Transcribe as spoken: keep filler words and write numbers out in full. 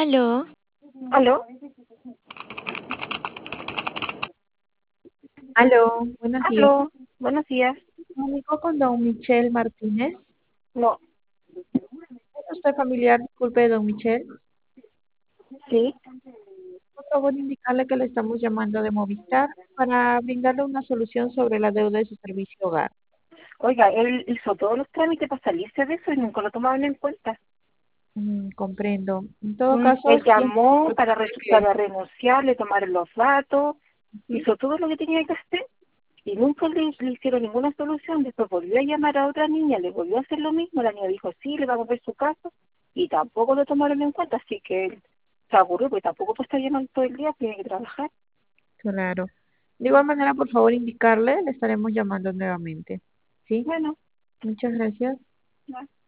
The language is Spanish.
Aló, ¿Aló? Aló, buenos días. ¿Aló? Buenos días. Comunico con don Michel Martínez. No, ¿Es usted familiar, disculpe, de don Michel? sí. Por favor, indicarle que le estamos llamando de Movistar para brindarle una solución sobre la deuda de su servicio hogar. Oiga, él hizo todos los trámites para salirse de eso y nunca lo tomaron en cuenta. Mm, comprendo. En todo Mm, caso, Él sí es llamó para, re- importante para renunciar, le tomaron los datos, que... hizo todo lo que tenía que hacer y nunca le, le hicieron ninguna solución. Después volvió a llamar a otra niña, le volvió a hacer lo mismo. La niña dijo, sí, le vamos a ver su caso y tampoco lo tomaron en cuenta. Así que él se aburrió porque tampoco puede estar llamando todo el día, tiene que trabajar. Claro. De igual manera, por favor, indicarle, le estaremos llamando nuevamente. ¿Sí? Bueno, Muchas gracias. ya.